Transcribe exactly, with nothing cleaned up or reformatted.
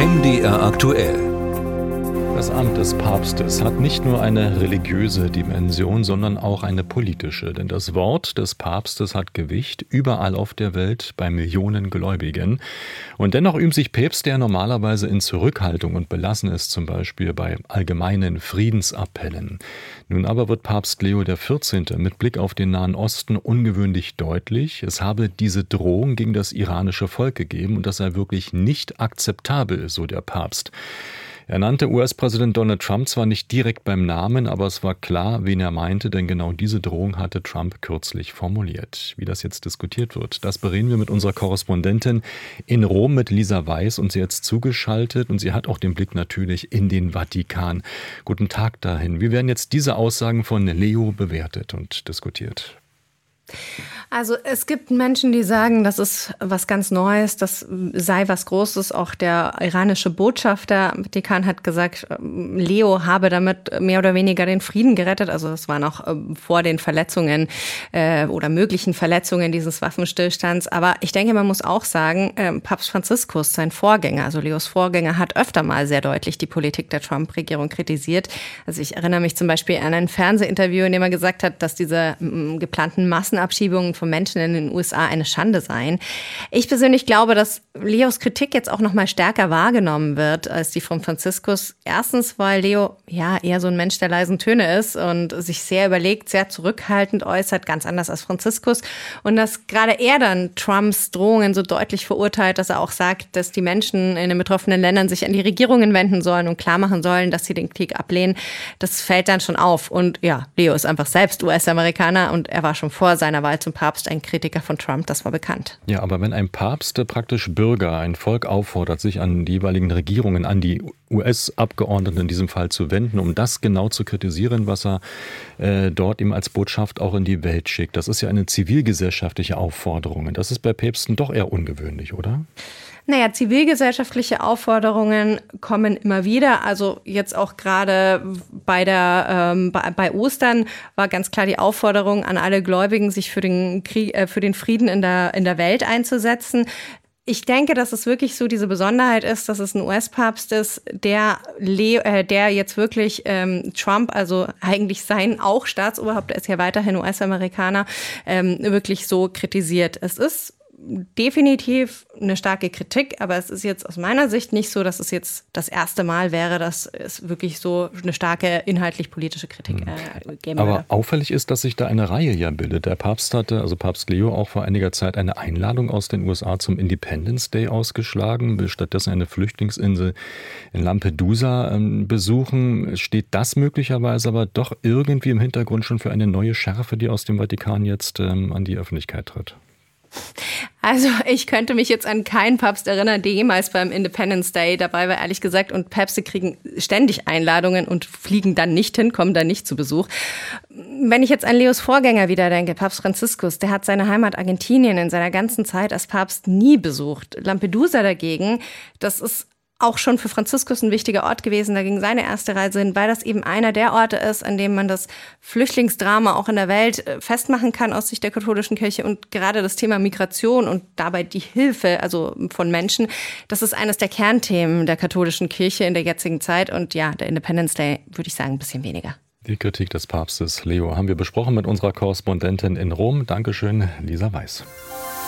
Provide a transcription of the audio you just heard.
M D R aktuell. Das Amt des Papstes hat nicht nur eine religiöse Dimension, sondern auch eine politische. Denn das Wort des Papstes hat Gewicht überall auf der Welt bei Millionen Gläubigen. Und dennoch üben sich Päpste, der normalerweise in Zurückhaltung und belassen ist, zum Beispiel bei allgemeinen Friedensappellen. Nun aber wird Papst Leo der vierzehnte. mit Blick auf den Nahen Osten ungewöhnlich deutlich, es habe diese Drohung gegen das iranische Volk gegeben und das sei wirklich nicht akzeptabel, so der Papst. Er nannte U S-Präsident Donald Trump zwar nicht direkt beim Namen, aber es war klar, wen er meinte, denn genau diese Drohung hatte Trump kürzlich formuliert. Wie das jetzt diskutiert wird, das bereden wir mit unserer Korrespondentin in Rom, mit Lisa Weiß, und sie ist jetzt zugeschaltet und sie hat auch den Blick natürlich in den Vatikan. Guten Tag dahin. Wie werden jetzt diese Aussagen von Leo bewertet und diskutiert? Also es gibt Menschen, die sagen, das ist was ganz Neues, das sei was Großes. Auch der iranische Botschafter im Vatikan hat gesagt, Leo habe damit mehr oder weniger den Frieden gerettet. Also das war noch vor den Verletzungen äh, oder möglichen Verletzungen dieses Waffenstillstands. Aber ich denke, man muss auch sagen, äh, Papst Franziskus, sein Vorgänger, also Leos Vorgänger, hat öfter mal sehr deutlich die Politik der Trump-Regierung kritisiert. Also ich erinnere mich zum Beispiel an ein Fernsehinterview, in dem er gesagt hat, dass diese m, geplanten Massenabschiebungen von Menschen in den U S A eine Schande seien. Ich persönlich glaube, dass Leos Kritik jetzt auch noch mal stärker wahrgenommen wird als die von Franziskus. Erstens, weil Leo ja eher so ein Mensch der leisen Töne ist und sich sehr überlegt, sehr zurückhaltend äußert, ganz anders als Franziskus. Und dass gerade er dann Trumps Drohungen so deutlich verurteilt, dass er auch sagt, dass die Menschen in den betroffenen Ländern sich an die Regierungen wenden sollen und klar machen sollen, dass sie den Krieg ablehnen. Das fällt dann schon auf. Und ja, Leo ist einfach selbst U S-Amerikaner und er war schon vor seiner Wahl zum Papst ein Kritiker von Trump, das war bekannt. Ja, aber wenn ein Papst praktisch Bürger, ein Volk auffordert, sich an die jeweiligen Regierungen, an die U S-Abgeordneten in diesem Fall zu wenden, um das genau zu kritisieren, was er äh, dort ihm als Botschaft auch in die Welt schickt. Das ist ja eine zivilgesellschaftliche Aufforderung. Das ist bei Päpsten doch eher ungewöhnlich, oder? Naja, zivilgesellschaftliche Aufforderungen kommen immer wieder. Also jetzt auch gerade bei der ähm, bei, bei Ostern war ganz klar die Aufforderung an alle Gläubigen, sich für den Krieg, äh, für den Frieden in der in der Welt einzusetzen. Ich denke, dass es wirklich so diese Besonderheit ist, dass es ein U S-Papst ist, der, Le- äh, der jetzt wirklich ähm, Trump, also eigentlich sein auch Staatsoberhaupt, er ist ja weiterhin U S-Amerikaner, ähm, wirklich so kritisiert. Es ist definitiv eine starke Kritik, aber es ist jetzt aus meiner Sicht nicht so, dass es jetzt das erste Mal wäre, dass es wirklich so eine starke inhaltlich-politische Kritik äh, geben Aber würde. auffällig ist, dass sich da eine Reihe ja bildet. Der Papst hatte, also Papst Leo, auch vor einiger Zeit eine Einladung aus den U S A zum Independence Day ausgeschlagen, will stattdessen eine Flüchtlingsinsel in Lampedusa ähm, besuchen. Steht das möglicherweise aber doch irgendwie im Hintergrund schon für eine neue Schärfe, die aus dem Vatikan jetzt ähm, an die Öffentlichkeit tritt? Also ich könnte mich jetzt an keinen Papst erinnern, der jemals beim Independence Day dabei war, ehrlich gesagt. Und Päpste kriegen ständig Einladungen und fliegen dann nicht hin, kommen dann nicht zu Besuch. Wenn ich jetzt an Leos Vorgänger wieder denke, Papst Franziskus, der hat seine Heimat Argentinien in seiner ganzen Zeit als Papst nie besucht. Lampedusa dagegen, das ist auch schon für Franziskus ein wichtiger Ort gewesen. Da ging seine erste Reise hin, weil das eben einer der Orte ist, an dem man das Flüchtlingsdrama auch in der Welt festmachen kann aus Sicht der katholischen Kirche. Und gerade das Thema Migration und dabei die Hilfe, also von Menschen, das ist eines der Kernthemen der katholischen Kirche in der jetzigen Zeit. Und ja, der Independence Day, würde ich sagen, ein bisschen weniger. Die Kritik des Papstes Leo haben wir besprochen mit unserer Korrespondentin in Rom. Dankeschön, Lisa Weiß.